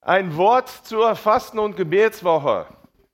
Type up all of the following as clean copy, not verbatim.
Ein Wort zur Fasten- und Gebetswoche.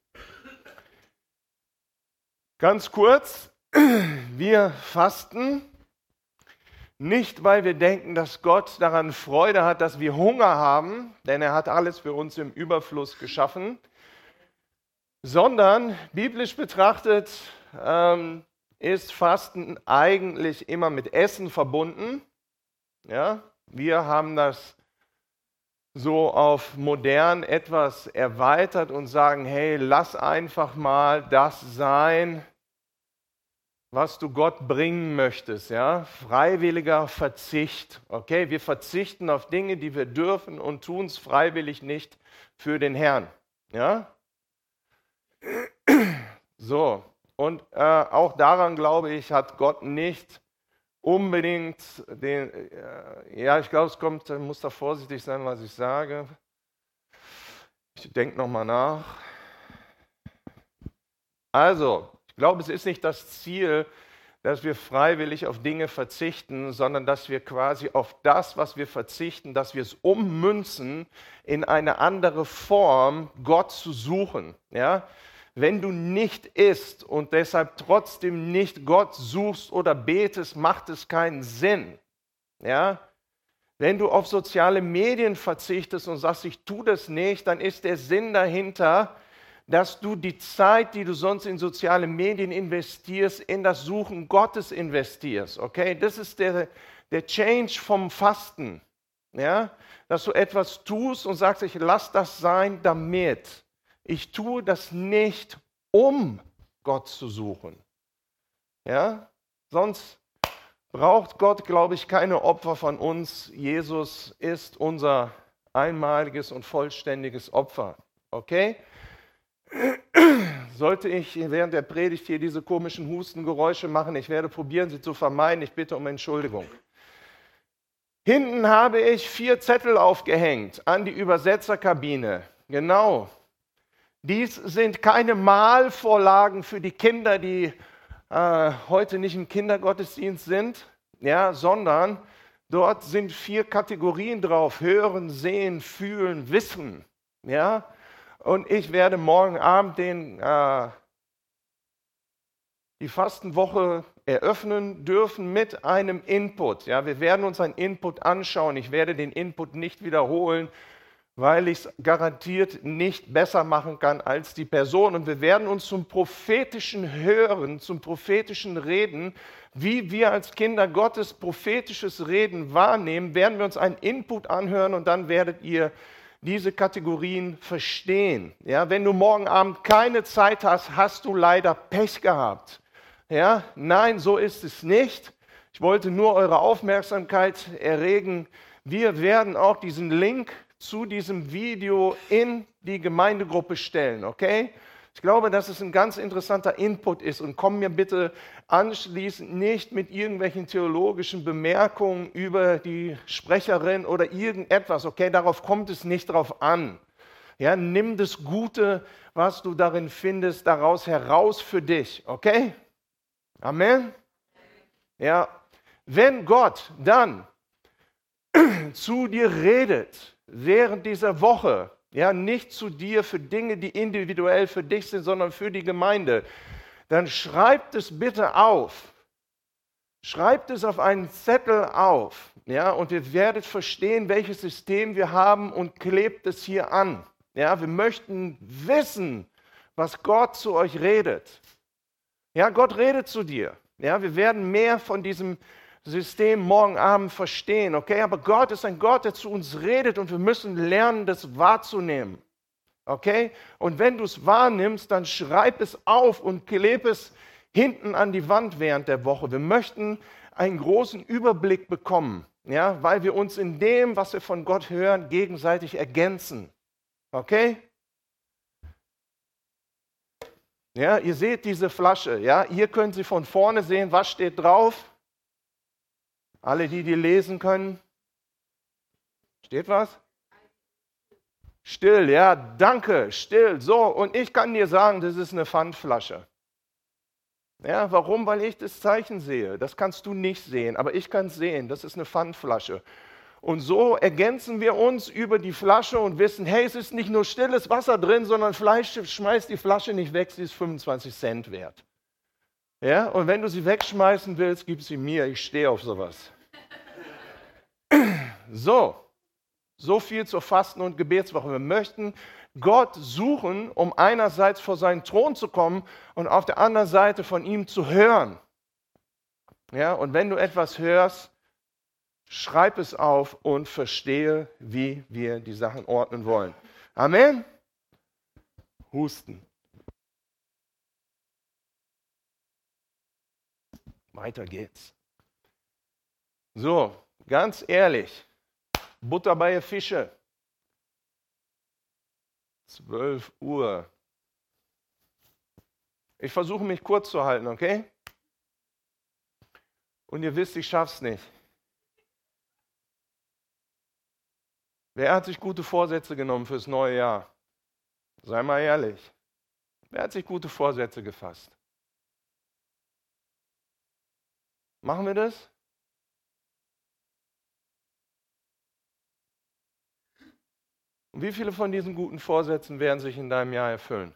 Ganz kurz, wir fasten nicht, weil wir denken, dass Gott daran Freude hat, dass wir Hunger haben, denn er hat alles für uns im Überfluss geschaffen, sondern biblisch betrachtet ist Fasten eigentlich immer mit Essen verbunden. Ja? Wir haben das so auf modern etwas erweitert und sagen, hey, lass einfach mal das sein, was du Gott bringen möchtest. Ja? Freiwilliger Verzicht. Okay, wir verzichten auf Dinge, die wir dürfen und tun es freiwillig nicht für den Herrn. Ja? So, und auch daran, glaube ich, hat Gott nicht unbedingt ich glaube, ich muss da vorsichtig sein, was ich sage. Ich denke nochmal nach. Also, ich glaube, es ist nicht das Ziel, dass wir freiwillig auf Dinge verzichten, sondern dass wir quasi auf das, was wir verzichten, dass wir es ummünzen, in eine andere Form Gott zu suchen. Ja? Wenn du nicht isst und deshalb trotzdem nicht Gott suchst oder betest, macht es keinen Sinn. Ja? Wenn du auf soziale Medien verzichtest und sagst, ich tue das nicht, dann ist der Sinn dahinter, dass du die Zeit, die du sonst in soziale Medien investierst, in das Suchen Gottes investierst. Okay? Das ist der Change vom Fasten. Ja? Dass du etwas tust und sagst, ich lasse das sein, damit. Ich tue das nicht, um Gott zu suchen. Ja? Sonst braucht Gott, glaube ich, keine Opfer von uns. Jesus ist unser einmaliges und vollständiges Opfer. Okay? Sollte ich während der Predigt hier diese komischen Hustengeräusche machen, ich werde probieren, sie zu vermeiden. Ich bitte um Entschuldigung. Hinten habe ich 4 Zettel aufgehängt an die Übersetzerkabine. Genau. Dies sind keine Malvorlagen für die Kinder, die heute nicht im Kindergottesdienst sind, ja, sondern dort sind 4 Kategorien drauf: Hören, Sehen, Fühlen, Wissen. Ja? Und ich werde morgen Abend die Fastenwoche eröffnen dürfen mit einem Input. Ja? Wir werden uns einen Input anschauen. Ich werde den Input nicht wiederholen, weil ich es garantiert nicht besser machen kann als die Person. Und wir werden uns zum prophetischen Hören, zum prophetischen Reden, wie wir als Kinder Gottes prophetisches Reden wahrnehmen, werden wir uns einen Input anhören und dann werdet ihr diese Kategorien verstehen. Ja, wenn du morgen Abend keine Zeit hast, hast du leider Pech gehabt. Ja, nein, so ist es nicht. Ich wollte nur eure Aufmerksamkeit erregen. Wir werden auch diesen Link zu diesem Video in die Gemeindegruppe stellen, okay? Ich glaube, dass es ein ganz interessanter Input ist und komm mir bitte anschließend nicht mit irgendwelchen theologischen Bemerkungen über die Sprecherin oder irgendetwas, okay? Darauf kommt es nicht drauf an. Ja, nimm das Gute, was du darin findest, daraus heraus für dich, okay? Amen? Ja, wenn Gott dann zu dir redet, während dieser Woche, ja, nicht zu dir für Dinge, die individuell für dich sind, sondern für die Gemeinde, dann schreibt es bitte auf. Schreibt es auf einen Zettel auf, ja, und ihr werdet verstehen, welches System wir haben und klebt es hier an. Ja, wir möchten wissen, was Gott zu euch redet. Ja, Gott redet zu dir. Ja, wir werden mehr von diesem System morgen Abend verstehen, okay? Aber Gott ist ein Gott, der zu uns redet und wir müssen lernen, das wahrzunehmen, okay? Und wenn du es wahrnimmst, dann schreib es auf und klebe es hinten an die Wand während der Woche. Wir möchten einen großen Überblick bekommen, ja? Weil wir uns in dem, was wir von Gott hören, gegenseitig ergänzen, okay? Ja, ihr seht diese Flasche, ja? Hier können Sie von vorne sehen, was steht drauf. Alle, die lesen können. Steht was? Still, ja, danke, still. So, und ich kann dir sagen, das ist eine Pfandflasche. Ja, warum? Weil ich das Zeichen sehe. Das kannst du nicht sehen, aber ich kann es sehen. Das ist eine Pfandflasche. Und so ergänzen wir uns über die Flasche und wissen, hey, es ist nicht nur stilles Wasser drin, sondern schmeiß die Flasche nicht weg, sie ist 25 Cent wert. Ja? Und wenn du sie wegschmeißen willst, gib sie mir, ich stehe auf sowas. So viel zur Fasten- und Gebetswoche. Wir möchten Gott suchen, um einerseits vor seinen Thron zu kommen und auf der anderen Seite von ihm zu hören. Ja, und wenn du etwas hörst, schreib es auf und verstehe, wie wir die Sachen ordnen wollen. Amen. Husten. Weiter geht's. So, ganz ehrlich, Butter bei den Fische. 12 Uhr. Ich versuche mich kurz zu halten, okay? Und ihr wisst, ich schaff's nicht. Wer hat sich gute Vorsätze genommen fürs neue Jahr? Sei mal ehrlich. Wer hat sich gute Vorsätze gefasst? Machen wir das? Und wie viele von diesen guten Vorsätzen werden sich in deinem Jahr erfüllen?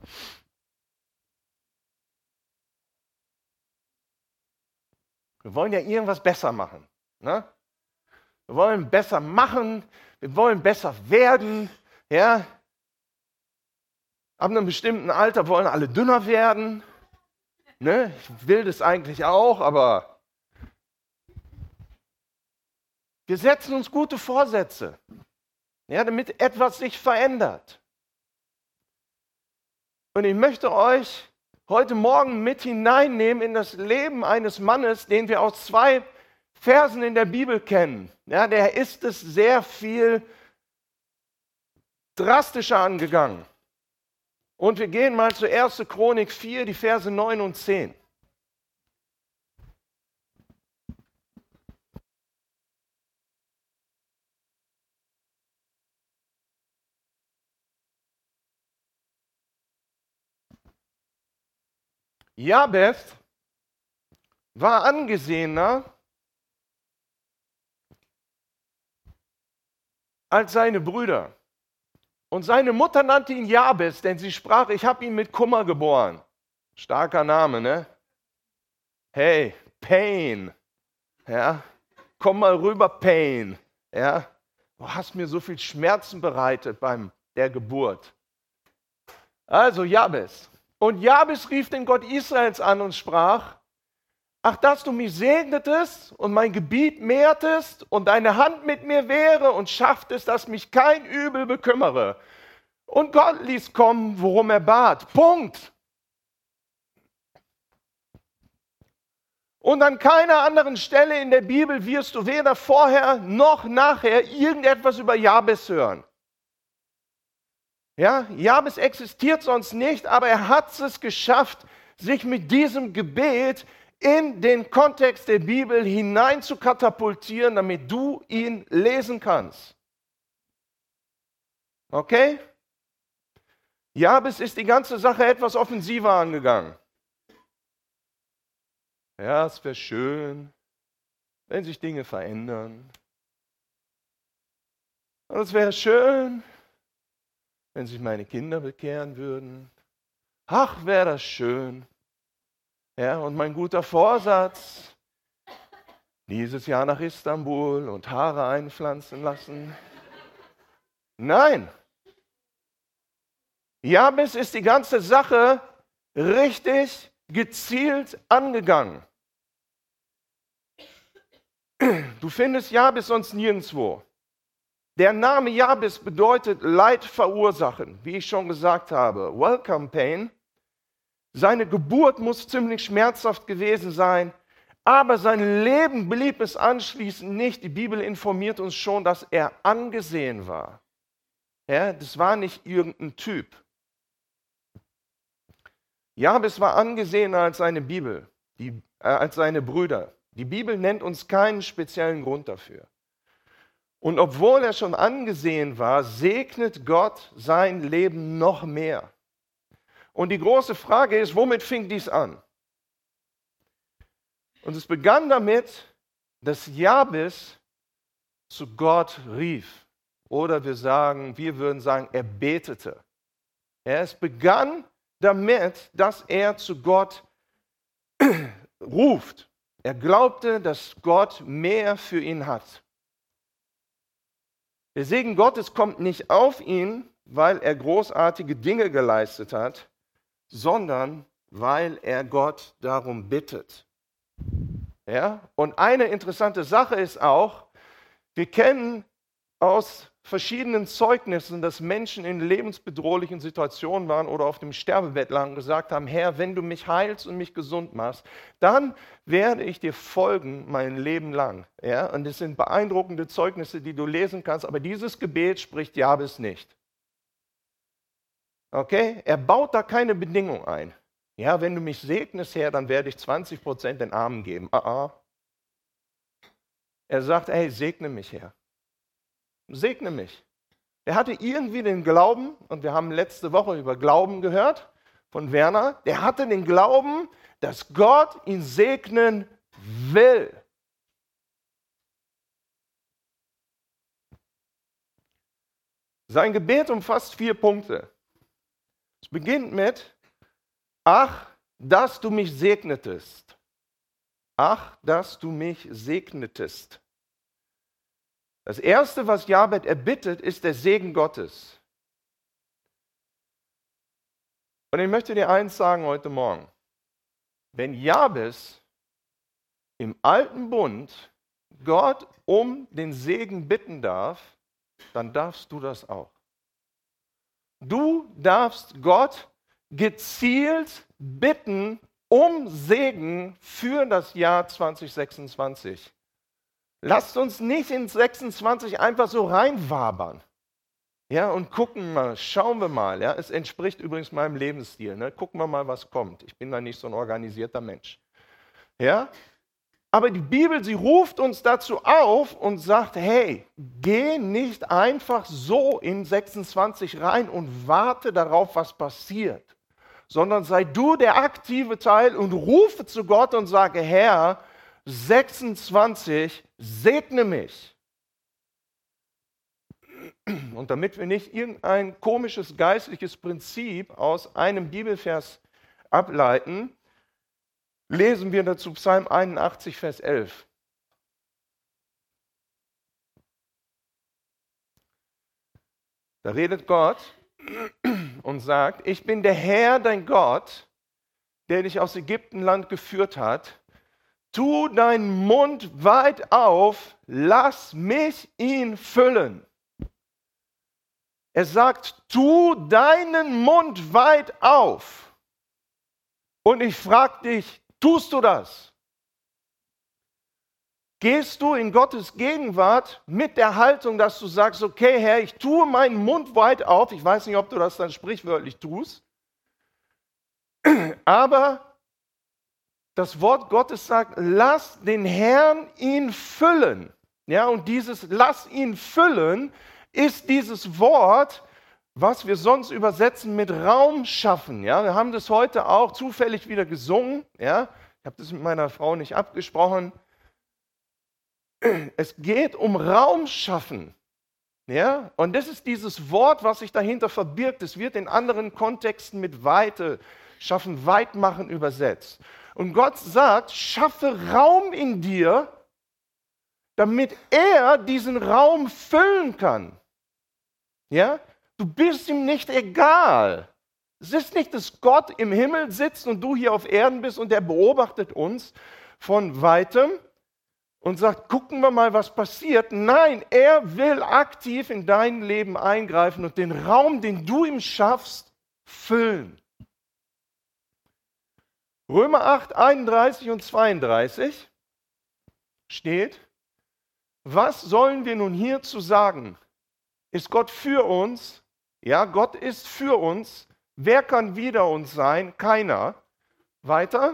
Wir wollen ja irgendwas besser machen. Ne? Wir wollen besser machen, wir wollen besser werden. Ja? Ab einem bestimmten Alter wollen alle dünner werden. Ne? Ich will das eigentlich auch, aber wir setzen uns gute Vorsätze, ja, damit etwas sich verändert. Und ich möchte euch heute Morgen mit hineinnehmen in das Leben eines Mannes, den wir aus 2 Versen in der Bibel kennen. Ja, der ist es sehr viel drastischer angegangen. Und wir gehen mal zu 1. Chronik 4, die Verse 9 und 10. Jabez war angesehener als seine Brüder. Und seine Mutter nannte ihn Jabez, denn sie sprach, ich habe ihn mit Kummer geboren. Starker Name, ne? Hey, Pain. Ja? Komm mal rüber, Pain. Ja? Du hast mir so viel Schmerzen bereitet bei der Geburt. Also Jabez. Und Jabez rief den Gott Israels an und sprach, ach, dass du mich segnetest und mein Gebiet mehrtest und deine Hand mit mir wäre und schafftest, dass mich kein Übel bekümmere. Und Gott ließ kommen, worum er bat. Punkt. Und an keiner anderen Stelle in der Bibel wirst du weder vorher noch nachher irgendetwas über Jabez hören. Ja, Jabez existiert sonst nicht, aber er hat es geschafft, sich mit diesem Gebet in den Kontext der Bibel hinein zu katapultieren, damit du ihn lesen kannst. Okay? Jabez ist die ganze Sache etwas offensiver angegangen. Ja, es wäre schön, wenn sich Dinge verändern. Und es wäre schön, wenn sich meine Kinder bekehren würden. Ach, wäre das schön. Ja, und mein guter Vorsatz, dieses Jahr nach Istanbul und Haare einpflanzen lassen. Nein. Jabez ist die ganze Sache richtig gezielt angegangen. Du findest Jabez sonst nirgendwo. Der Name Jabez bedeutet Leid verursachen, wie ich schon gesagt habe. Welcome Pain. Seine Geburt muss ziemlich schmerzhaft gewesen sein, aber sein Leben blieb es anschließend nicht. Die Bibel informiert uns schon, dass er angesehen war. Ja, das war nicht irgendein Typ. Jabez war angesehener als seine als seine Brüder. Die Bibel nennt uns keinen speziellen Grund dafür. Und obwohl er schon angesehen war, segnet Gott sein Leben noch mehr. Und die große Frage ist, womit fing dies an? Und es begann damit, dass Jabez zu Gott rief. Oder wir würden sagen, er betete. Es begann damit, dass er zu Gott ruft. Er glaubte, dass Gott mehr für ihn hat. Der Segen Gottes kommt nicht auf ihn, weil er großartige Dinge geleistet hat, sondern weil er Gott darum bittet. Ja? Und eine interessante Sache ist auch, wir kennen aus verschiedenen Zeugnissen, dass Menschen in lebensbedrohlichen Situationen waren oder auf dem Sterbebett lagen und gesagt haben, Herr, wenn du mich heilst und mich gesund machst, dann werde ich dir folgen mein Leben lang. Ja? Und das sind beeindruckende Zeugnisse, die du lesen kannst, aber dieses Gebet spricht Jabes nicht. Okay? Er baut da keine Bedingung ein. Ja, wenn du mich segnest, Herr, dann werde ich 20% den Armen geben. Er sagt, hey, segne mich, Herr. Segne mich. Er hatte irgendwie den Glauben, und wir haben letzte Woche über Glauben gehört von Werner, der hatte den Glauben, dass Gott ihn segnen will. Sein Gebet umfasst 4 Punkte. Es beginnt mit, ach, dass du mich segnetest. Ach, dass du mich segnetest. Das Erste, was Jabez erbittet, ist der Segen Gottes. Und ich möchte dir eins sagen heute Morgen. Wenn Jabez im alten Bund Gott um den Segen bitten darf, dann darfst du das auch. Du darfst Gott gezielt bitten um Segen für das Jahr 2026. Lasst uns nicht in 26 einfach so reinwabern. Ja, und gucken mal, schauen wir mal. Ja, es entspricht übrigens meinem Lebensstil. Ne? Gucken wir mal, was kommt. Ich bin da nicht so ein organisierter Mensch. Ja, aber die Bibel, sie ruft uns dazu auf und sagt, hey, geh nicht einfach so in 26 rein und warte darauf, was passiert, sondern sei du der aktive Teil und rufe zu Gott und sage, Herr, 26, segne mich. Und damit wir nicht irgendein komisches geistliches Prinzip aus einem Bibelvers ableiten, lesen wir dazu Psalm 81, Vers 11. Da redet Gott und sagt, ich bin der Herr, dein Gott, der dich aus Ägyptenland geführt hat. Tu deinen Mund weit auf, lass mich ihn füllen. Er sagt, tu deinen Mund weit auf. Und ich frage dich, tust du das? Gehst du in Gottes Gegenwart mit der Haltung, dass du sagst, okay Herr, ich tue meinen Mund weit auf. Ich weiß nicht, ob du das dann sprichwörtlich tust. Aber das Wort Gottes sagt, lass den Herrn ihn füllen. Ja, und dieses lass ihn füllen ist dieses Wort, was wir sonst übersetzen mit Raum schaffen. Ja, wir haben das heute auch zufällig wieder gesungen. Ja, ich habe das mit meiner Frau nicht abgesprochen. Es geht um Raum schaffen. Ja, und das ist dieses Wort, was sich dahinter verbirgt. Es wird in anderen Kontexten mit Weite schaffen, weit machen übersetzt. Und Gott sagt, schaffe Raum in dir, damit er diesen Raum füllen kann. Ja? Du bist ihm nicht egal. Es ist nicht, dass Gott im Himmel sitzt und du hier auf Erden bist und er beobachtet uns von Weitem und sagt, gucken wir mal, was passiert. Nein, er will aktiv in dein Leben eingreifen und den Raum, den du ihm schaffst, füllen. Römer 8, 31 und 32 steht, was sollen wir nun hierzu sagen? Ist Gott für uns? Ja, Gott ist für uns. Wer kann wider uns sein? Keiner. Weiter.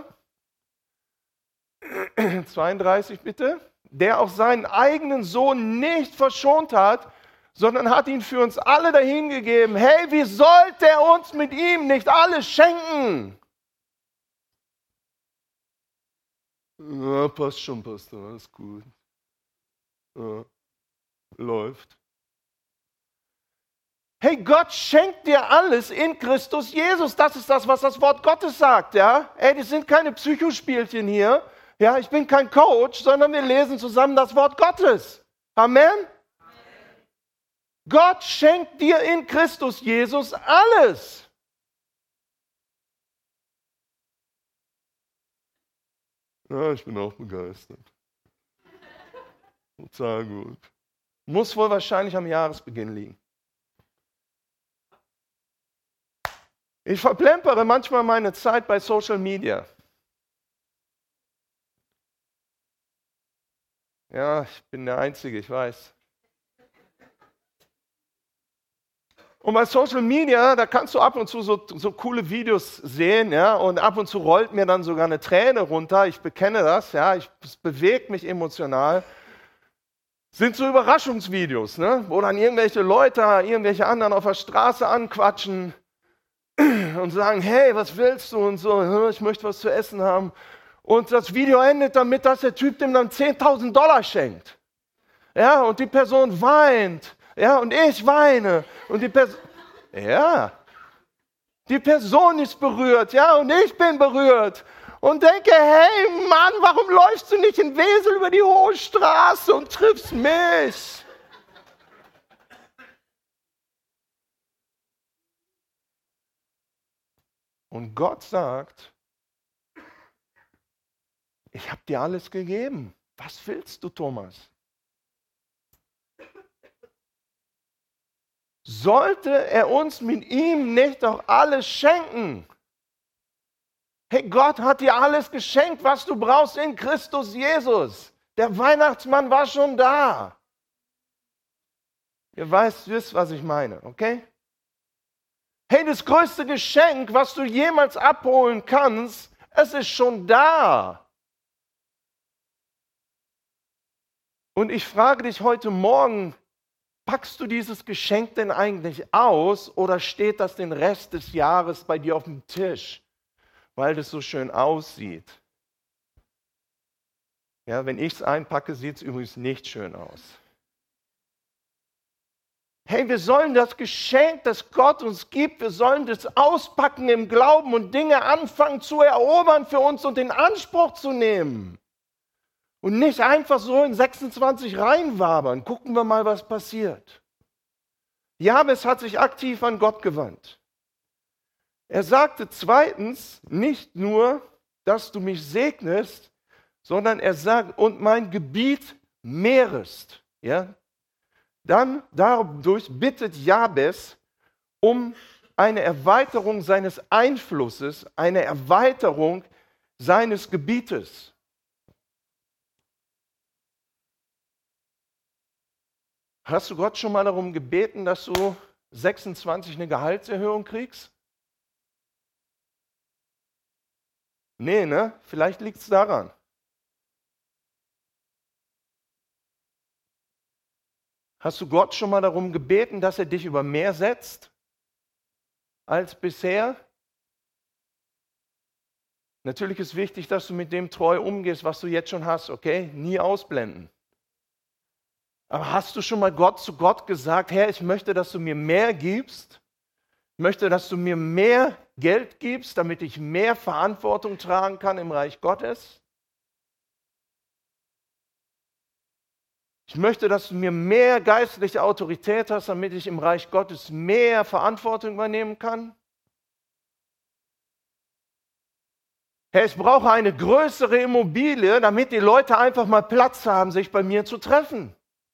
32 bitte. Der auch seinen eigenen Sohn nicht verschont hat, sondern hat ihn für uns alle dahingegeben. Hey, wie sollte er uns mit ihm nicht alles schenken? Ja, passt schon, Pastor, alles gut. Ja. läuft. Hey, Gott schenkt dir alles in Christus Jesus. Das ist das, was das Wort Gottes sagt, ja? Ey, das sind keine Psychospielchen hier. Ja, ich bin kein Coach, sondern wir lesen zusammen das Wort Gottes. Amen? Gott schenkt dir in Christus Jesus alles. Ja, ich bin auch begeistert. Total gut. Muss wohl wahrscheinlich am Jahresbeginn liegen. Ich verplempere manchmal meine Zeit bei Social Media. Ja, ich bin der Einzige, ich weiß. Und bei Social Media, da kannst du ab und zu so coole Videos sehen, ja, und ab und zu rollt mir dann sogar eine Träne runter. Ich bekenne das, ja, es bewegt mich emotional. Sind so Überraschungsvideos, ne, wo dann irgendwelche Leute, irgendwelche anderen auf der Straße anquatschen und sagen, hey, was willst du und so, ich möchte was zu essen haben. Und das Video endet damit, dass der Typ dem dann $10.000 schenkt. Ja, und die Person weint. Ja, und ich weine. Und die Person ist berührt. Ja, und ich bin berührt. Und denke, hey Mann, warum läufst du nicht in Wesel über die hohe Straße und triffst mich? Und Gott sagt, ich habe dir alles gegeben. Was willst du, Thomas? Sollte er uns mit ihm nicht auch alles schenken? Hey, Gott hat dir alles geschenkt, was du brauchst in Christus Jesus. Der Weihnachtsmann war schon da. Ihr wisst, was ich meine, okay? Hey, das größte Geschenk, was du jemals abholen kannst, es ist schon da. Und ich frage dich heute Morgen, packst du dieses Geschenk denn eigentlich aus oder steht das den Rest des Jahres bei dir auf dem Tisch, weil das so schön aussieht? Ja, wenn ich es einpacke, sieht es übrigens nicht schön aus. Hey, wir sollen das Geschenk, das Gott uns gibt, wir sollen das auspacken im Glauben und Dinge anfangen zu erobern für uns und in Anspruch zu nehmen. Und nicht einfach so in 26 reinwabern. Gucken wir mal, was passiert. Jabes hat sich aktiv an Gott gewandt. Er sagte zweitens nicht nur, dass du mich segnest, sondern er sagt, und mein Gebiet mehrest. Ja? Dann dadurch bittet Jabes um eine Erweiterung seines Einflusses, eine Erweiterung seines Gebietes. Hast du Gott schon mal darum gebeten, dass du 26 eine Gehaltserhöhung kriegst? Nee, ne? Vielleicht liegt es daran. Hast du Gott schon mal darum gebeten, dass er dich über mehr setzt als bisher? Natürlich ist wichtig, dass du mit dem treu umgehst, was du jetzt schon hast, okay? Nie ausblenden. Aber hast du schon mal zu Gott gesagt, Herr, ich möchte, dass du mir mehr gibst? Ich möchte, dass du mir mehr Geld gibst, damit ich mehr Verantwortung tragen kann im Reich Gottes? Ich möchte, dass du mir mehr geistliche Autorität hast, damit ich im Reich Gottes mehr Verantwortung übernehmen kann? Herr, ich brauche eine größere Immobilie, damit die Leute einfach mal Platz haben, sich bei mir zu treffen.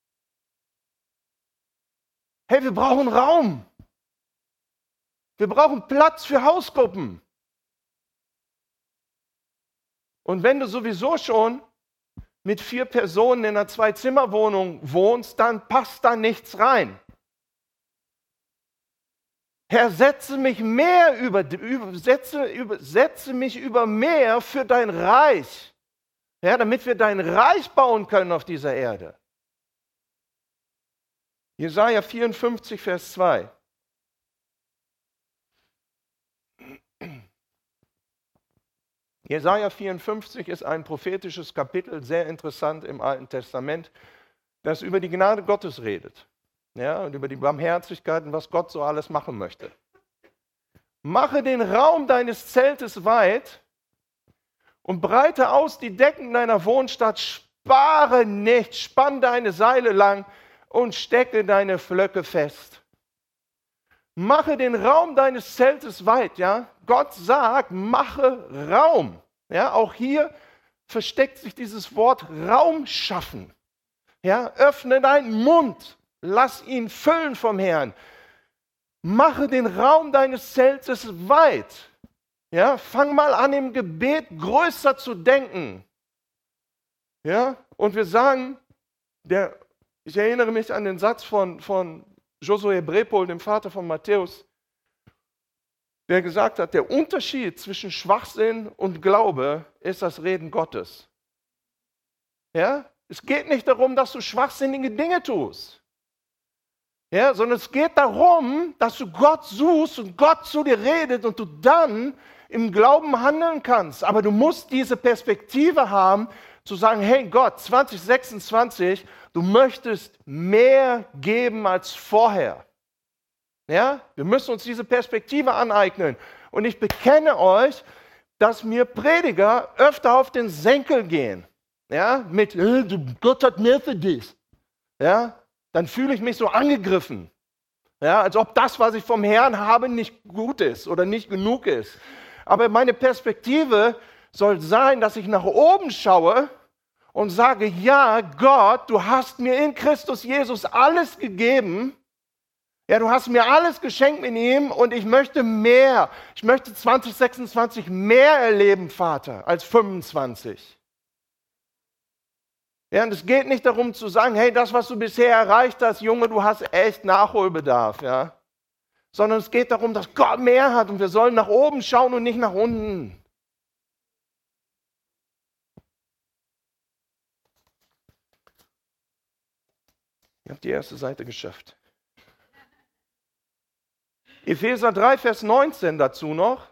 Hey, wir brauchen Raum. Wir brauchen Platz für Hausgruppen. Und wenn du sowieso schon mit 4 Personen in einer 2-Zimmer-Wohnung wohnst, dann passt da nichts rein. Herr, setze mich über mehr für dein Reich. Ja, damit wir dein Reich bauen können auf dieser Erde. Jesaja 54, Vers 2. Jesaja 54 ist ein prophetisches Kapitel, sehr interessant im Alten Testament. das über die Gnade Gottes redet. Ja, und über die Barmherzigkeit und was Gott so alles machen möchte. Mache den Raum deines Zeltes weit und breite aus die Decken deiner Wohnstadt. Spare nicht, spann deine Seile lang und stecke deine Flöcke fest. Mache den Raum deines Zeltes weit. Ja? Gott sagt, mache Raum. Ja, auch hier versteckt sich dieses Wort Raum schaffen. Ja, öffne deinen Mund, lass ihn füllen vom Herrn. Mache den Raum deines Zeltes weit. Ja, fang mal an, im Gebet größer zu denken. Ja, und wir sagen, ich erinnere mich an den Satz von Josué Brepol, dem Vater von Matthäus, der gesagt hat, der Unterschied zwischen Schwachsinn und Glaube ist das Reden Gottes. Ja, es geht nicht darum, dass du schwachsinnige Dinge tust. Ja, sondern es geht darum, dass du Gott suchst und Gott zu dir redet und du dann im Glauben handeln kannst. Aber du musst diese Perspektive haben, zu sagen, hey Gott, 2026, du möchtest mehr geben als vorher. Ja, wir müssen uns diese Perspektive aneignen. Und ich bekenne euch, dass mir Prediger öfter auf den Senkel gehen. Ja, mit, Gott hat mehr für dich. Ja, dann fühle ich mich so angegriffen. Ja, als ob das, was ich vom Herrn habe, nicht gut ist oder nicht genug ist. Aber meine Perspektive soll sein, dass ich nach oben schaue und sage, ja, Gott, du hast mir in Christus Jesus alles gegeben. Ja, du hast mir alles geschenkt mit ihm und ich möchte mehr. Ich möchte 2026 mehr erleben, Vater, als 25. Ja, und es geht nicht darum zu sagen, hey, das, was du bisher erreicht hast, Junge, du hast echt Nachholbedarf, ja. Sondern es geht darum, dass Gott mehr hat und wir sollen nach oben schauen und nicht nach unten. Ihr habt die erste Seite geschafft. Epheser 3, Vers 19 dazu noch.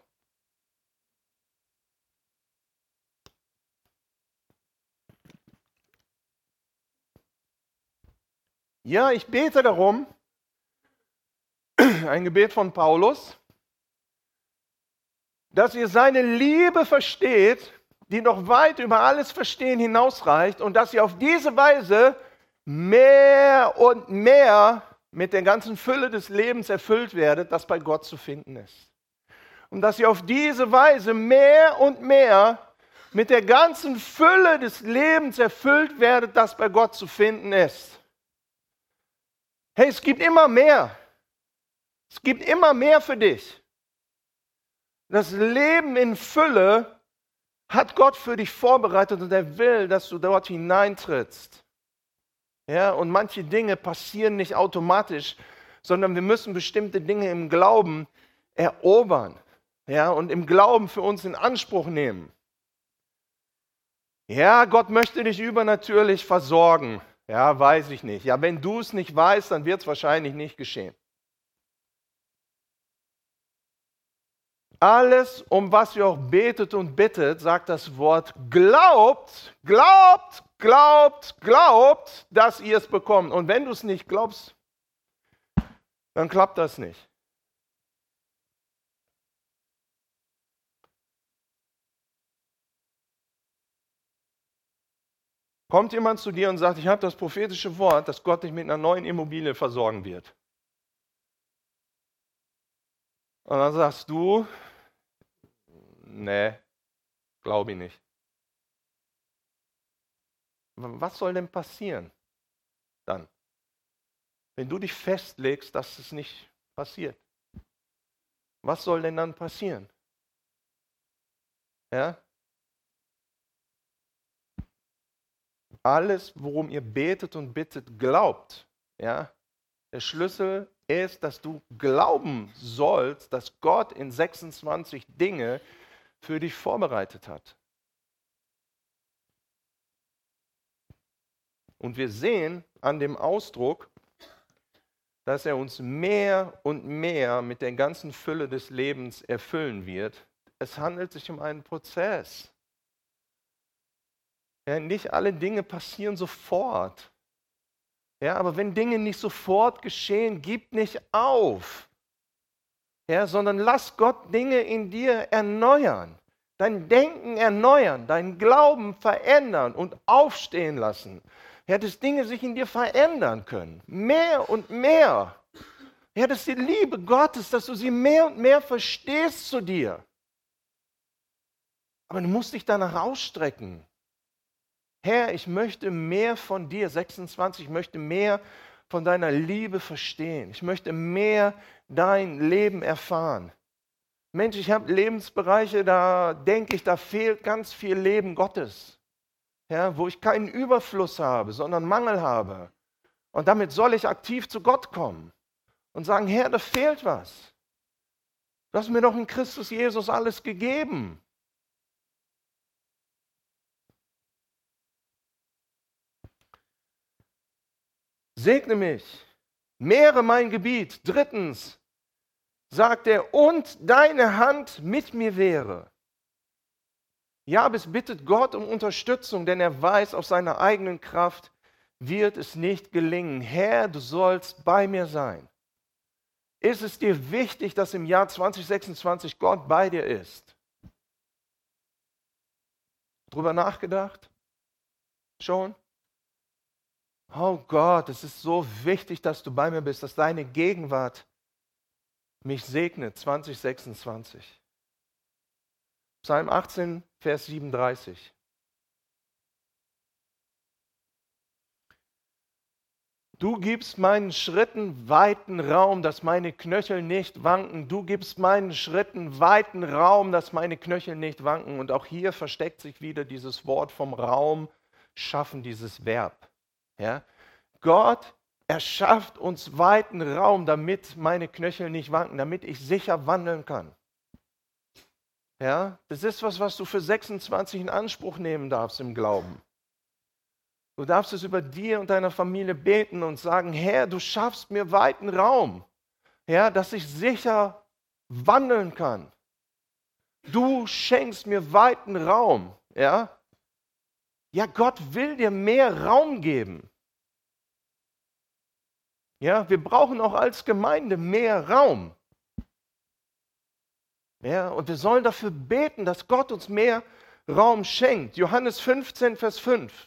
Ja, ich bete darum, ein Gebet von Paulus, dass ihr seine Liebe versteht, die noch weit über alles Verstehen hinausreicht und dass ihr auf diese Weise mehr und mehr mit der ganzen Fülle des Lebens erfüllt werdet, das bei Gott zu finden ist. Und dass ihr auf diese Weise mehr und mehr mit der ganzen Fülle des Lebens erfüllt werdet, das bei Gott zu finden ist. Hey, es gibt immer mehr. Es gibt immer mehr für dich. Das Leben in Fülle hat Gott für dich vorbereitet und er will, dass du dort hineintrittst. Ja, und manche Dinge passieren nicht automatisch, sondern wir müssen bestimmte Dinge im Glauben erobern. Ja, und im Glauben für uns in Anspruch nehmen. Ja, Gott möchte dich übernatürlich versorgen. Ja, weiß ich nicht. Ja, wenn du es nicht weißt, dann wird es wahrscheinlich nicht geschehen. Alles, um was ihr auch betet und bittet, sagt das Wort, glaubt, glaubt, glaubt, glaubt, dass ihr es bekommt. Und wenn du es nicht glaubst, dann klappt das nicht. Kommt jemand zu dir und sagt, ich habe das prophetische Wort, dass Gott dich mit einer neuen Immobilie versorgen wird. Und dann sagst du, nee, glaube ich nicht. Was soll denn passieren dann, wenn du dich festlegst, dass es nicht passiert? Was soll denn dann passieren? Ja? Alles, worum ihr betet und bittet, glaubt. Ja? Der Schlüssel ist, dass du glauben sollst, dass Gott in 26 Dinge für dich vorbereitet hat. Und wir sehen an dem Ausdruck, dass er uns mehr und mehr mit der ganzen Fülle des Lebens erfüllen wird. Es handelt sich um einen Prozess. Ja, nicht alle Dinge passieren sofort. Ja, aber wenn Dinge nicht sofort geschehen, gib nicht auf. Ja, sondern lass Gott Dinge in dir erneuern, dein Denken erneuern, deinen Glauben verändern und aufstehen lassen. Ja, dass Dinge sich in dir verändern können, mehr und mehr. Ja, dass die Liebe Gottes, dass du sie mehr und mehr verstehst zu dir. Aber du musst dich danach ausstrecken. Herr, ich möchte mehr von dir, 26, ich möchte mehr von deiner Liebe verstehen. Ich möchte mehr dein Leben erfahren. Mensch, ich habe Lebensbereiche, da denke ich, da fehlt ganz viel Leben Gottes. Ja, wo ich keinen Überfluss habe, sondern Mangel habe. Und damit soll ich aktiv zu Gott kommen und sagen, Herr, da fehlt was. Du hast mir doch in Christus Jesus alles gegeben. Segne mich, mehre mein Gebiet. Drittens sagt er, und deine Hand mit mir wäre. Jabes bittet Gott um Unterstützung, denn er weiß, aus seiner eigenen Kraft wird es nicht gelingen. Herr, du sollst bei mir sein. Ist es dir wichtig, dass im Jahr 2026 Gott bei dir ist? Drüber nachgedacht? Schon? Oh Gott, es ist so wichtig, dass du bei mir bist, dass deine Gegenwart mich segnet, 2026. Psalm 18, Vers 37. Du gibst meinen Schritten weiten Raum, dass meine Knöchel nicht wanken. Du gibst meinen Schritten weiten Raum, dass meine Knöchel nicht wanken. Und auch hier versteckt sich wieder dieses Wort vom Raum schaffen, dieses Verb. Ja? Gott erschafft uns weiten Raum, damit meine Knöchel nicht wanken, damit ich sicher wandeln kann. Ja? Das ist was du für 26 in Anspruch nehmen darfst im Glauben. Du darfst es über dir und deiner Familie beten und sagen, Herr, du schaffst mir weiten Raum, ja, dass ich sicher wandeln kann. Du schenkst mir weiten Raum. Ja, ja, Gott will dir mehr Raum geben. Ja, wir brauchen auch als Gemeinde mehr Raum. Ja, und wir sollen dafür beten, dass Gott uns mehr Raum schenkt. Johannes 15, Vers 5.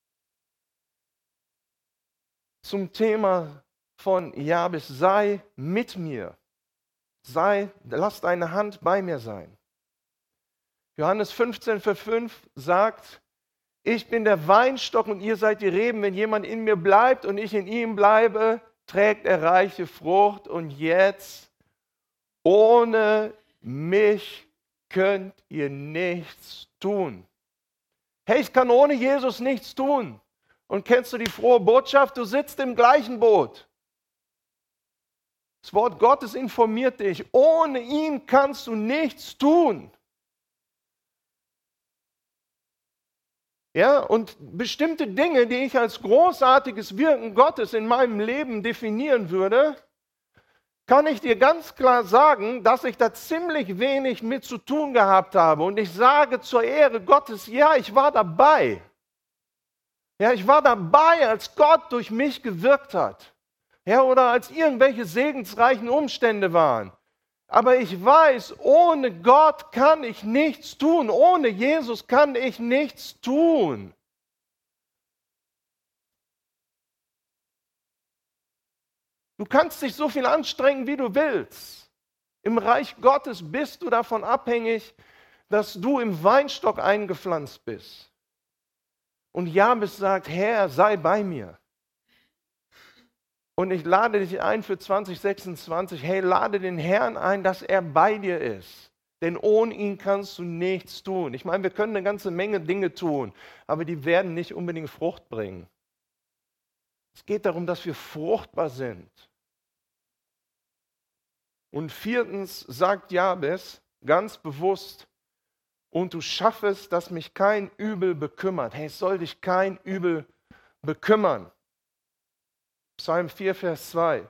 Zum Thema von Jabes, sei mit mir. Lass deine Hand bei mir sein. Johannes 15, Vers 5 sagt, ich bin der Weinstock und ihr seid die Reben. Wenn jemand in mir bleibt und ich in ihm bleibe, trägt er reiche Frucht. Und jetzt, ohne mich könnt ihr nichts tun. Hey, ich kann ohne Jesus nichts tun. Und kennst du die frohe Botschaft? Du sitzt im gleichen Boot. Das Wort Gottes informiert dich. Ohne ihn kannst du nichts tun. Ja, und bestimmte Dinge, die ich als großartiges Wirken Gottes in meinem Leben definieren würde, kann ich dir ganz klar sagen, dass ich da ziemlich wenig mit zu tun gehabt habe. Und ich sage zur Ehre Gottes, ja, ich war dabei. Ja, ich war dabei, als Gott durch mich gewirkt hat. Ja, oder als irgendwelche segensreichen Umstände waren. Aber ich weiß, ohne Gott kann ich nichts tun. Ohne Jesus kann ich nichts tun. Du kannst dich so viel anstrengen, wie du willst. Im Reich Gottes bist du davon abhängig, dass du im Weinstock eingepflanzt bist. Und Jabes sagt, Herr, sei bei mir. Und ich lade dich ein für 2026, hey, lade den Herrn ein, dass er bei dir ist. Denn ohne ihn kannst du nichts tun. Ich meine, wir können eine ganze Menge Dinge tun, aber die werden nicht unbedingt Frucht bringen. Es geht darum, dass wir fruchtbar sind. Und viertens sagt Jabes ganz bewusst, und du schaffest, dass mich kein Übel bekümmert. Hey, es soll dich kein Übel bekümmern. Psalm 4, Vers 2.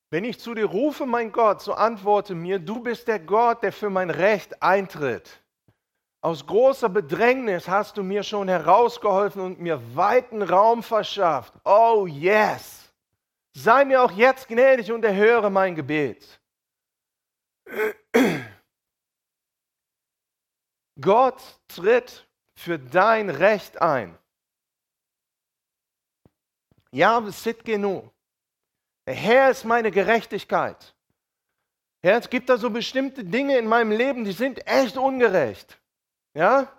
Wenn ich zu dir rufe, mein Gott, so antworte mir, du bist der Gott, der für mein Recht eintritt. Aus großer Bedrängnis hast du mir schon herausgeholfen und mir weiten Raum verschafft. Oh yes! Sei mir auch jetzt gnädig und erhöre mein Gebet. Gott tritt für dein Recht ein. Jahwe Sidkenu. Der Herr ist meine Gerechtigkeit. Ja, es gibt da so bestimmte Dinge in meinem Leben, die sind echt ungerecht. Ja?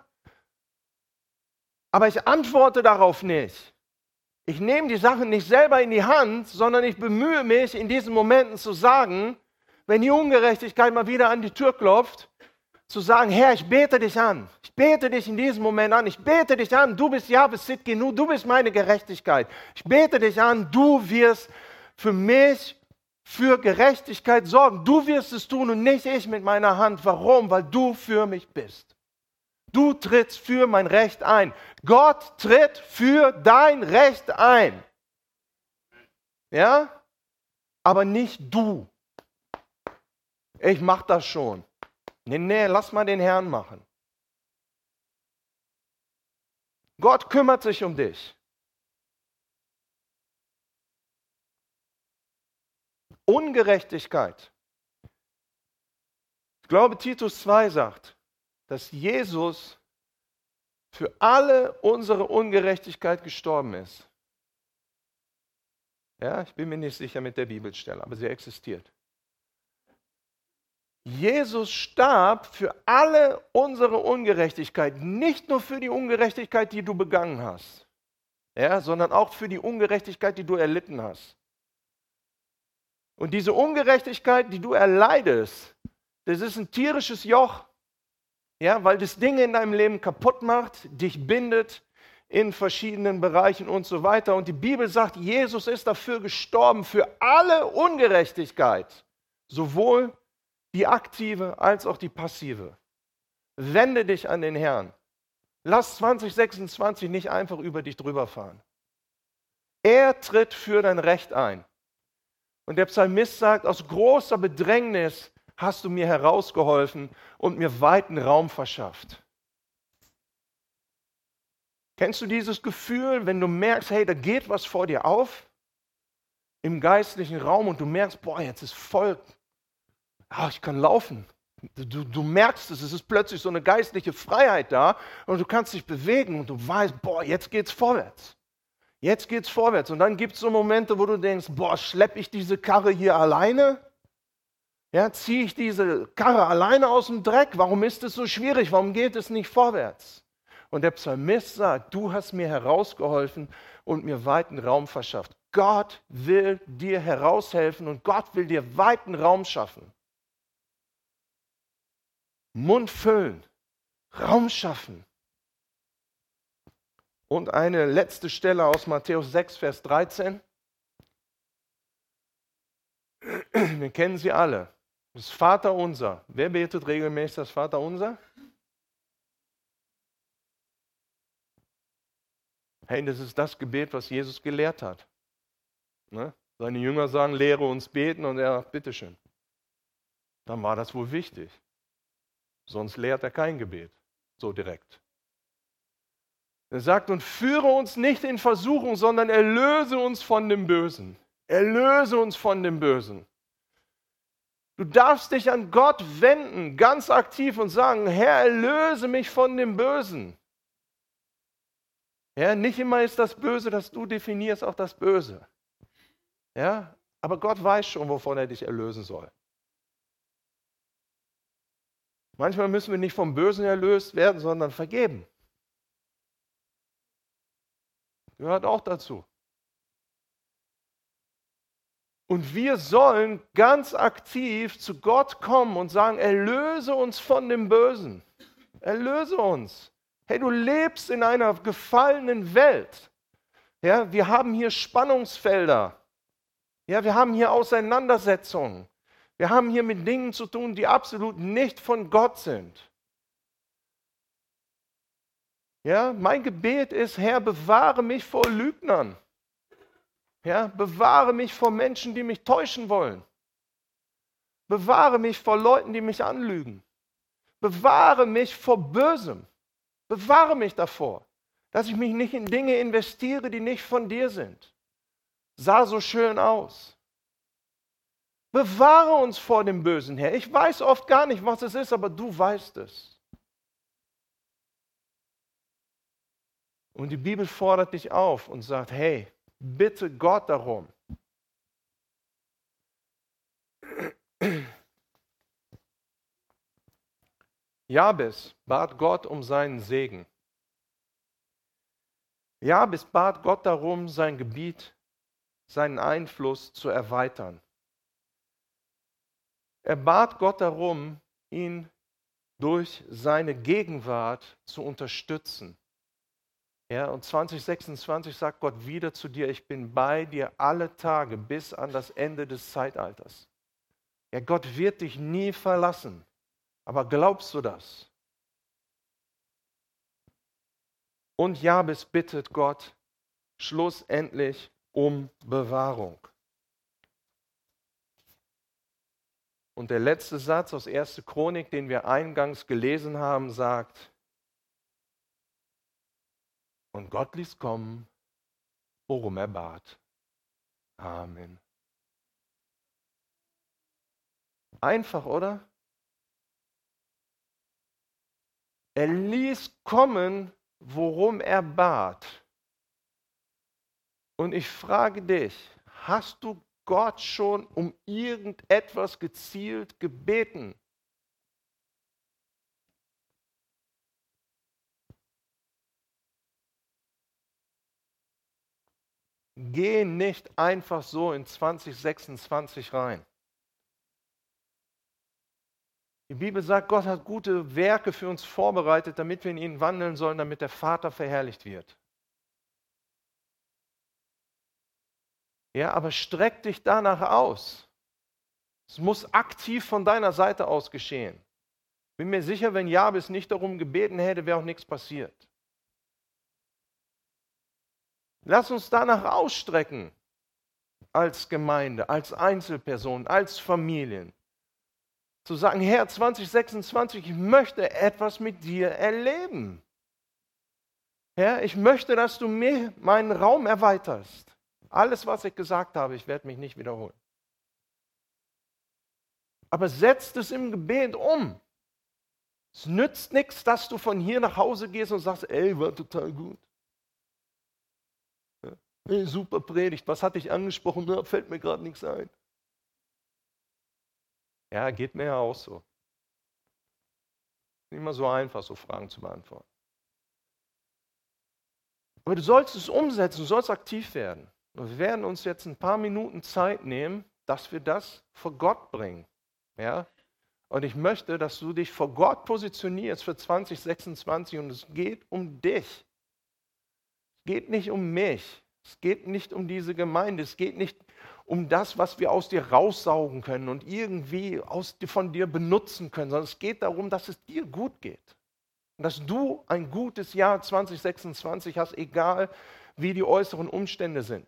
Aber ich antworte darauf nicht. Ich nehme die Sachen nicht selber in die Hand, sondern ich bemühe mich, in diesen Momenten zu sagen, wenn die Ungerechtigkeit mal wieder an die Tür klopft, zu sagen, Herr, ich bete dich an. Ich bete dich in diesem Moment an. Ich bete dich an. Du bist Jahwe Sidkenu, du bist meine Gerechtigkeit. Ich bete dich an. Du wirst für mich, für Gerechtigkeit sorgen. Du wirst es tun und nicht ich mit meiner Hand. Warum? Weil du für mich bist. Du trittst für mein Recht ein. Gott tritt für dein Recht ein. Ja? Aber nicht du. Ich mach das schon. Nee, lass mal den Herrn machen. Gott kümmert sich um dich. Ungerechtigkeit. Ich glaube, Titus 2 sagt, dass Jesus für alle unsere Ungerechtigkeit gestorben ist. Ja, ich bin mir nicht sicher mit der Bibelstelle, aber sie existiert. Jesus starb für alle unsere Ungerechtigkeit, nicht nur für die Ungerechtigkeit, die du begangen hast, ja, sondern auch für die Ungerechtigkeit, die du erlitten hast. Und diese Ungerechtigkeit, die du erleidest, das ist ein tierisches Joch, ja, weil das Dinge in deinem Leben kaputt macht, dich bindet in verschiedenen Bereichen und so weiter. Und die Bibel sagt, Jesus ist dafür gestorben, für alle Ungerechtigkeit, sowohl die aktive als auch die passive. Wende dich an den Herrn. Lass 2026 nicht einfach über dich drüber fahren. Er tritt für dein Recht ein. Und der Psalmist sagt, aus großer Bedrängnis hast du mir herausgeholfen und mir weiten Raum verschafft. Kennst du dieses Gefühl, wenn du merkst, hey, da geht was vor dir auf im geistlichen Raum und du merkst, boah, jetzt ist voll, ich kann laufen. Du merkst es ist plötzlich so eine geistliche Freiheit da und du kannst dich bewegen und du weißt, boah, jetzt geht's vorwärts. Jetzt geht's vorwärts. Und dann gibt es so Momente, wo du denkst, boah, schleppe ich diese Karre hier alleine? Ja, ziehe ich diese Karre alleine aus dem Dreck? Warum ist es so schwierig? Warum geht es nicht vorwärts? Und der Psalmist sagt, du hast mir herausgeholfen und mir weiten Raum verschafft. Gott will dir heraushelfen und Gott will dir weiten Raum schaffen. Mund füllen, Raum schaffen. Und eine letzte Stelle aus Matthäus 6, Vers 13. Wir kennen sie alle. Das Vaterunser. Wer betet regelmäßig das Vaterunser? Hey, das ist das Gebet, was Jesus gelehrt hat. Ne? Seine Jünger sagen, lehre uns beten und er sagt, bitteschön. Dann war das wohl wichtig. Sonst lehrt er kein Gebet, so direkt. Er sagt, und führe uns nicht in Versuchung, sondern erlöse uns von dem Bösen. Erlöse uns von dem Bösen. Du darfst dich an Gott wenden, ganz aktiv und sagen, Herr, erlöse mich von dem Bösen. Ja, nicht immer ist das Böse, das du definierst, auch das Böse. Ja, aber Gott weiß schon, wovon er dich erlösen soll. Manchmal müssen wir nicht vom Bösen erlöst werden, sondern vergeben. Gehört auch dazu. Und wir sollen ganz aktiv zu Gott kommen und sagen, erlöse uns von dem Bösen. Erlöse uns. Hey, du lebst in einer gefallenen Welt. Ja, wir haben hier Spannungsfelder. Ja, wir haben hier Auseinandersetzungen. Wir haben hier mit Dingen zu tun, die absolut nicht von Gott sind. Ja, mein Gebet ist, Herr, bewahre mich vor Lügnern. Ja, bewahre mich vor Menschen, die mich täuschen wollen. Bewahre mich vor Leuten, die mich anlügen. Bewahre mich vor Bösem. Bewahre mich davor, dass ich mich nicht in Dinge investiere, die nicht von dir sind. Sah so schön aus. Bewahre uns vor dem Bösen, Herr. Ich weiß oft gar nicht, was es ist, aber du weißt es. Und die Bibel fordert dich auf und sagt, hey, bitte Gott darum. Jabes bat Gott um seinen Segen. Jabes bat Gott darum, sein Gebiet, seinen Einfluss zu erweitern. Er bat Gott darum, ihn durch seine Gegenwart zu unterstützen. Ja, und 2026 sagt Gott wieder zu dir, ich bin bei dir alle Tage bis an das Ende des Zeitalters. Ja, Gott wird dich nie verlassen. Aber glaubst du das? Und Jabes bittet Gott schlussendlich um Bewahrung. Und der letzte Satz aus 1. Chronik, den wir eingangs gelesen haben, sagt, und Gott ließ kommen, worum er bat. Amen. Einfach, oder? Er ließ kommen, worum er bat. Und ich frage dich, hast du Gott schon um irgendetwas gezielt gebeten? Geh nicht einfach so in 2026 rein. Die Bibel sagt, Gott hat gute Werke für uns vorbereitet, damit wir in ihnen wandeln sollen, damit der Vater verherrlicht wird. Ja, aber streck dich danach aus. Es muss aktiv von deiner Seite aus geschehen. Bin mir sicher, wenn Jabes nicht darum gebeten hätte, wäre auch nichts passiert. Lass uns danach ausstrecken, als Gemeinde, als Einzelpersonen, als Familien. Zu sagen, Herr, 2026, ich möchte etwas mit dir erleben. Herr, ich möchte, dass du mir meinen Raum erweiterst. Alles, was ich gesagt habe, ich werde mich nicht wiederholen. Aber setzt es im Gebet um. Es nützt nichts, dass du von hier nach Hause gehst und sagst, ey, war total gut. Hey, super Predigt, was hatte ich angesprochen? Da fällt mir gerade nichts ein. Ja, geht mir ja auch so. Nicht immer so einfach, so Fragen zu beantworten. Aber du sollst es umsetzen, du sollst aktiv werden. Und wir werden uns jetzt ein paar Minuten Zeit nehmen, dass wir das vor Gott bringen. Ja? Und ich möchte, dass du dich vor Gott positionierst für 2026 und es geht um dich. Es geht nicht um mich. Es geht nicht um diese Gemeinde. Es geht nicht um das, was wir aus dir raussaugen können und irgendwie von dir benutzen können, sondern es geht darum, dass es dir gut geht. Und dass du ein gutes Jahr 2026 hast, egal wie die äußeren Umstände sind.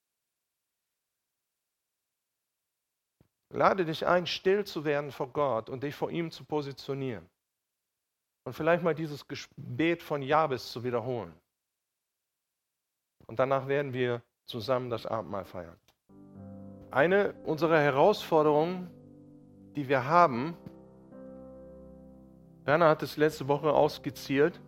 Lade dich ein, still zu werden vor Gott und dich vor ihm zu positionieren. Und vielleicht mal dieses Gebet von Jabes zu wiederholen. Und danach werden wir zusammen das Abendmahl feiern. Eine unserer Herausforderungen, die wir haben, Werner hat es letzte Woche ausskizziert,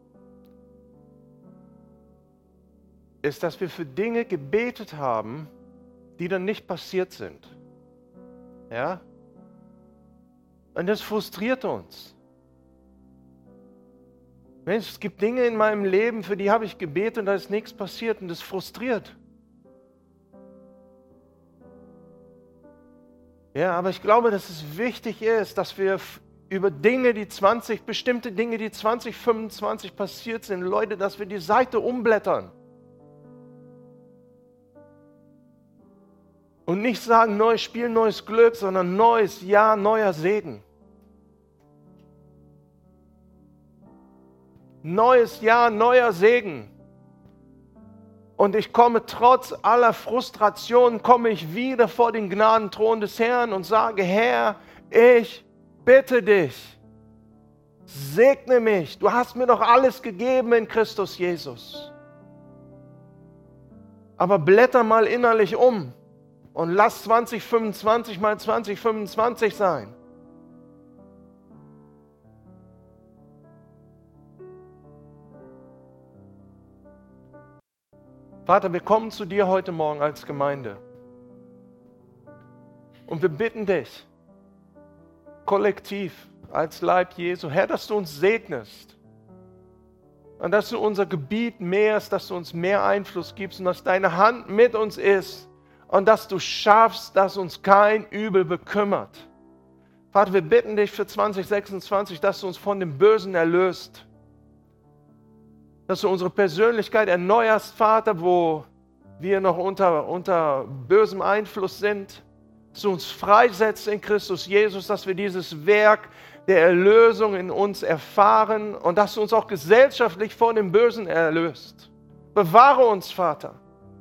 ist, dass wir für Dinge gebetet haben, die dann nicht passiert sind. Ja? Und das frustriert uns. Mensch, es gibt Dinge in meinem Leben, für die habe ich gebetet und da ist nichts passiert und das frustriert. Ja, aber ich glaube, dass es wichtig ist, dass wir über Dinge, bestimmte Dinge, die 2025 passiert sind, Leute, dass wir die Seite umblättern. Und nicht sagen, neues Spiel, neues Glück, sondern neues Jahr, neuer Segen. Neues Jahr, neuer Segen. Und ich komme trotz aller Frustration, komme ich wieder vor den Gnadenthron des Herrn und sage, Herr, ich bitte dich, segne mich. Du hast mir doch alles gegeben in Christus Jesus. Aber blätter mal innerlich um und lass 2025 mal 2025 sein. Vater, wir kommen zu dir heute Morgen als Gemeinde und wir bitten dich, kollektiv, als Leib Jesu, Herr, dass du uns segnest und dass du unser Gebiet mehrst, dass du uns mehr Einfluss gibst und dass deine Hand mit uns ist und dass du schaffst, dass uns kein Übel bekümmert. Vater, wir bitten dich für 2026, dass du uns von dem Bösen erlöst, dass du unsere Persönlichkeit erneuerst, Vater, wo wir noch unter bösem Einfluss sind, dass du uns freisetzt in Christus Jesus, dass wir dieses Werk der Erlösung in uns erfahren und dass du uns auch gesellschaftlich vor dem Bösen erlöst. Bewahre uns, Vater.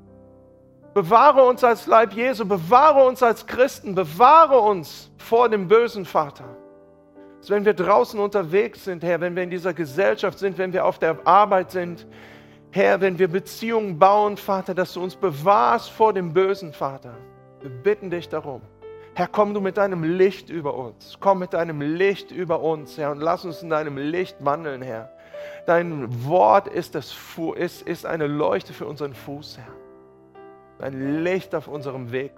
Bewahre uns als Leib Jesu, bewahre uns als Christen, bewahre uns vor dem Bösen, Vater. Dass wenn wir draußen unterwegs sind, Herr, wenn wir in dieser Gesellschaft sind, wenn wir auf der Arbeit sind, Herr, wenn wir Beziehungen bauen, Vater, dass du uns bewahrst vor dem Bösen, Vater. Wir bitten dich darum. Herr, komm du mit deinem Licht über uns. Komm mit deinem Licht über uns, Herr, und lass uns in deinem Licht wandeln, Herr. Dein Wort ist eine Leuchte für unseren Fuß, Herr. Ein Licht auf unserem Weg.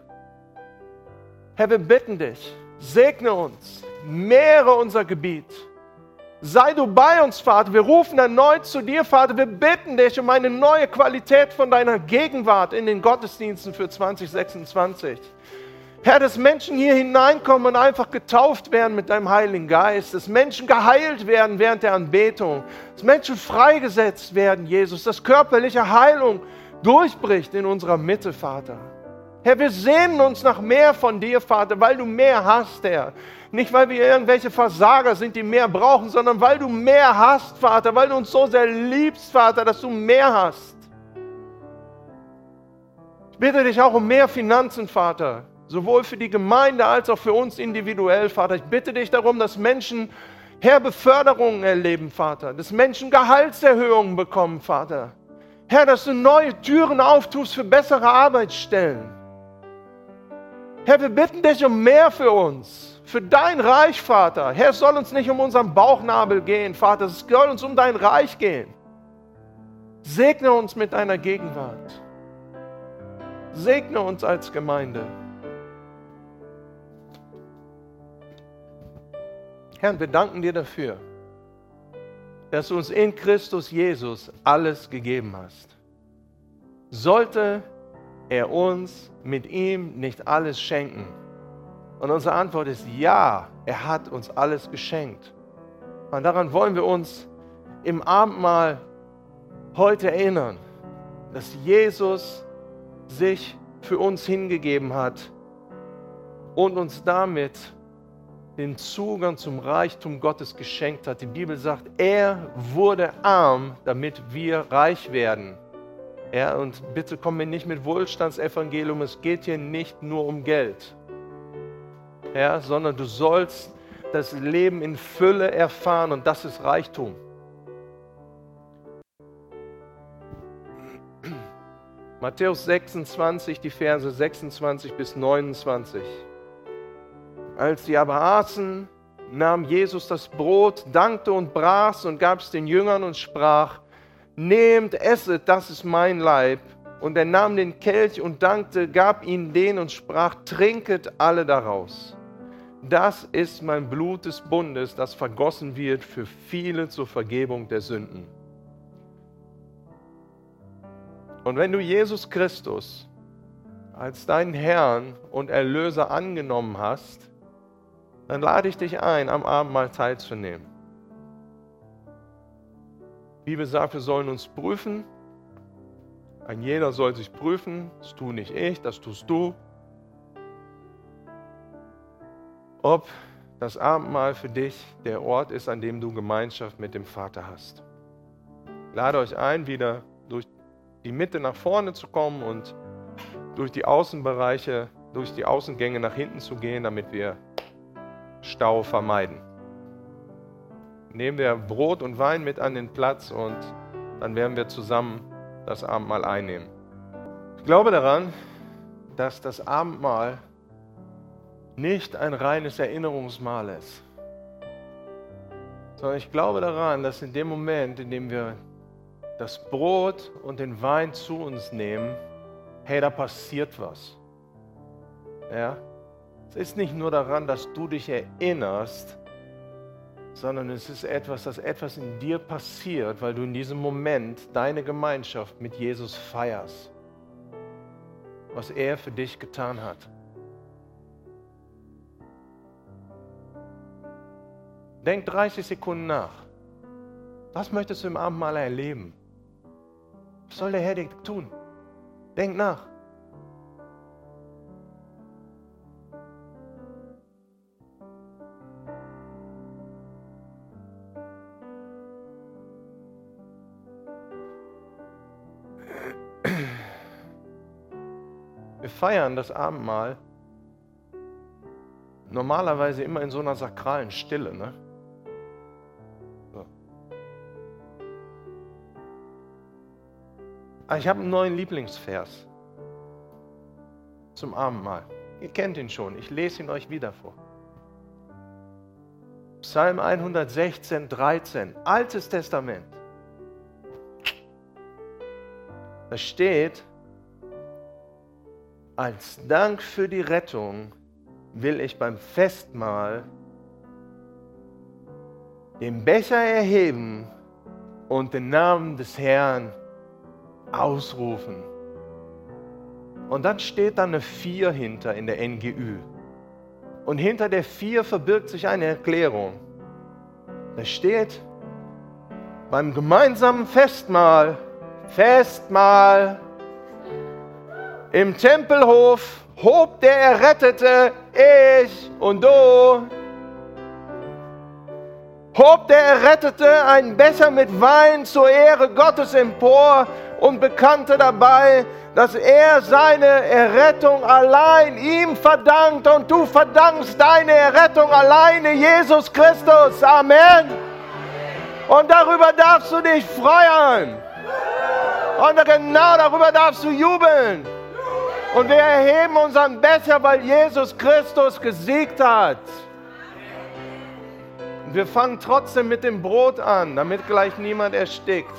Herr, wir bitten dich, segne uns, mehre unser Gebiet. Sei du bei uns, Vater. Wir rufen erneut zu dir, Vater. Wir bitten dich um eine neue Qualität von deiner Gegenwart in den Gottesdiensten für 2026. Herr, dass Menschen hier hineinkommen und einfach getauft werden mit deinem Heiligen Geist, dass Menschen geheilt werden während der Anbetung, dass Menschen freigesetzt werden, Jesus, dass körperliche Heilung durchbricht in unserer Mitte, Vater. Herr, wir sehnen uns nach mehr von dir, Vater, weil du mehr hast, Herr. Nicht, weil wir irgendwelche Versager sind, die mehr brauchen, sondern weil du mehr hast, Vater, weil du uns so sehr liebst, Vater, dass du mehr hast. Ich bitte dich auch um mehr Finanzen, Vater, sowohl für die Gemeinde als auch für uns individuell, Vater. Ich bitte dich darum, dass Menschen, Herr, Beförderungen erleben, Vater, dass Menschen Gehaltserhöhungen bekommen, Vater. Herr, dass du neue Türen auftust für bessere Arbeitsstellen. Herr, wir bitten dich um mehr für uns, für dein Reich, Vater. Herr, es soll uns nicht um unseren Bauchnabel gehen, Vater, es soll uns um dein Reich gehen. Segne uns mit deiner Gegenwart. Segne uns als Gemeinde. Herr, wir danken dir dafür, dass du uns in Christus Jesus alles gegeben hast. Sollte er uns mit ihm nicht alles schenken? Und unsere Antwort ist ja, er hat uns alles geschenkt. Und daran wollen wir uns im Abendmahl heute erinnern, dass Jesus sich für uns hingegeben hat und uns damit den Zugang zum Reichtum Gottes geschenkt hat. Die Bibel sagt, er wurde arm, damit wir reich werden. Ja, und bitte komm mir nicht mit Wohlstandsevangelium, es geht hier nicht nur um Geld, ja, sondern du sollst das Leben in Fülle erfahren und das ist Reichtum. Matthäus 26, die Verse 26 bis 29. Als sie aber aßen, nahm Jesus das Brot, dankte und brach's und gab es den Jüngern und sprach, nehmt, esset, das ist mein Leib. Und er nahm den Kelch und dankte, gab ihnen den und sprach, trinket alle daraus. Das ist mein Blut des Bundes, das vergossen wird für viele zur Vergebung der Sünden. Und wenn du Jesus Christus als deinen Herrn und Erlöser angenommen hast, dann lade ich dich ein, am Abendmahl teilzunehmen. Die Bibel sagt, wir sollen uns prüfen. Ein jeder soll sich prüfen. Das tue nicht ich, das tust du. Ob das Abendmahl für dich der Ort ist, an dem du Gemeinschaft mit dem Vater hast. Ich lade euch ein, wieder durch die Mitte nach vorne zu kommen und durch die Außenbereiche, durch die Außengänge nach hinten zu gehen, damit wir Stau vermeiden. Nehmen wir Brot und Wein mit an den Platz und dann werden wir zusammen das Abendmahl einnehmen. Ich glaube daran, dass das Abendmahl nicht ein reines Erinnerungsmahl ist, sondern ich glaube daran, dass in dem Moment, in dem wir das Brot und den Wein zu uns nehmen, hey, da passiert was. Ja? Es ist nicht nur daran, dass du dich erinnerst, sondern es ist etwas, dass etwas in dir passiert, weil du in diesem Moment deine Gemeinschaft mit Jesus feierst, was er für dich getan hat. Denk 30 Sekunden nach. Was möchtest du im Abendmahl erleben? Was soll der Herr dir tun? Denk nach. Wir feiern das Abendmahl normalerweise immer in so einer sakralen Stille, ne? So. Aber ich habe einen neuen Lieblingsvers zum Abendmahl. Ihr kennt ihn schon, ich lese ihn euch wieder vor. Psalm 116, 13, Altes Testament. Da steht: Als Dank für die Rettung will ich beim Festmahl den Becher erheben und den Namen des Herrn ausrufen. Und dann steht da eine 4 hinter in der NGÜ. Und hinter der 4 verbirgt sich eine Erklärung. Da steht: Beim gemeinsamen Festmahl im Tempelhof hob der Errettete, ich und du, hob der Errettete einen Becher mit Wein zur Ehre Gottes empor und bekannte dabei, dass er seine Errettung allein ihm verdankt und du verdankst deine Errettung alleine Jesus Christus. Amen. Und darüber darfst du dich freuen. Und genau darüber darfst du jubeln. Und wir erheben unseren Becher, weil Jesus Christus gesiegt hat. Und wir fangen trotzdem mit dem Brot an, damit gleich niemand erstickt.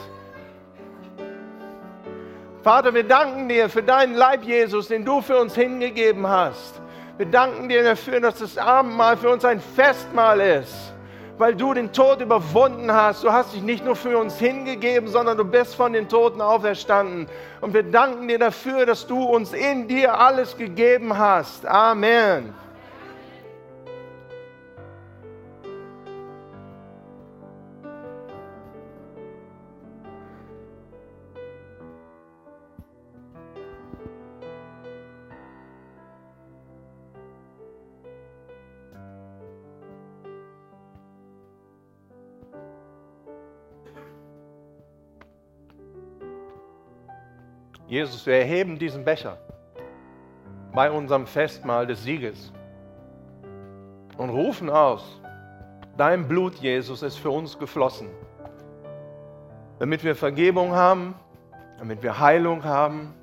Vater, wir danken dir für deinen Leib, Jesus, den du für uns hingegeben hast. Wir danken dir dafür, dass das Abendmahl für uns ein Festmahl ist, weil du den Tod überwunden hast. Du hast dich nicht nur für uns hingegeben, sondern du bist von den Toten auferstanden. Und wir danken dir dafür, dass du uns in dir alles gegeben hast. Amen. Jesus, wir erheben diesen Becher bei unserem Festmahl des Sieges und rufen aus: Dein Blut, Jesus, ist für uns geflossen, damit wir Vergebung haben, damit wir Heilung haben,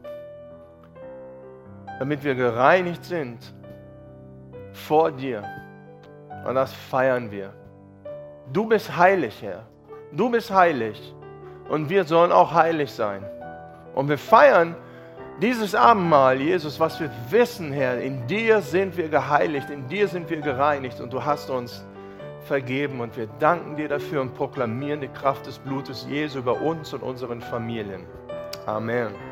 damit wir gereinigt sind vor dir. Und das feiern wir. Du bist heilig, Herr. Du bist heilig. Und wir sollen auch heilig sein. Und wir feiern dieses Abendmahl, Jesus, was wir wissen, Herr, in dir sind wir geheiligt, in dir sind wir gereinigt und du hast uns vergeben. Und wir danken dir dafür und proklamieren die Kraft des Blutes Jesu über uns und unseren Familien. Amen.